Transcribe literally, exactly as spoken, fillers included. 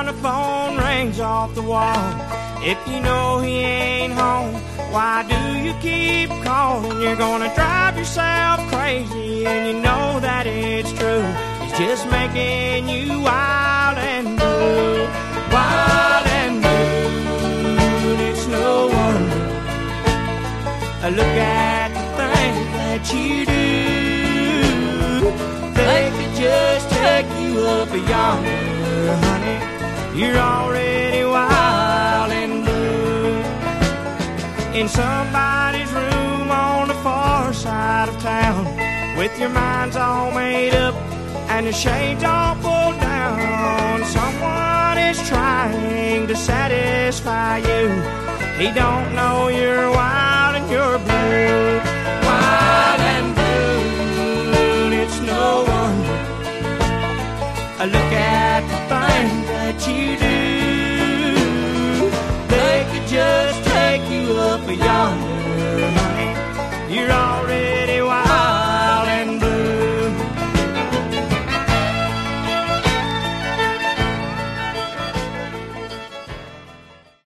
the phone rings off the wall. If you know he ain't home, why do you keep calling? You're gonna drive yourself crazy, and you know that it's true. He's just making you wild and blue, wild and blue. And it's no wonder. Look at the things that you do. They could just take you up yonder, honey. You're already wild and blue. In somebody's room on the far side of town, with your mind's all made up and the shades all pulled down. Someone is trying to satisfy you. He don't know you're wild and you're blue, wild and blue. And it's no wonder. Look at the things that you do. They could just take you up yonder.